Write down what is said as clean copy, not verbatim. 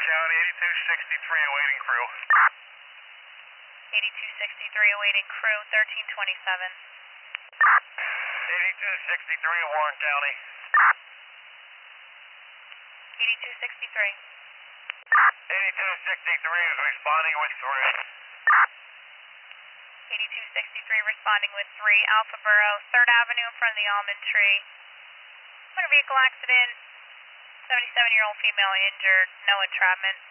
County, 8263 awaiting crew. 8263 awaiting crew, 1327. 8263 Warren County. 8263. 8263 is responding with 3. 8263 responding with 3, Alpha Borough, 3rd Avenue in front of the almond tree. Motor vehicle accident, 77-year-old female injured, no entrapment.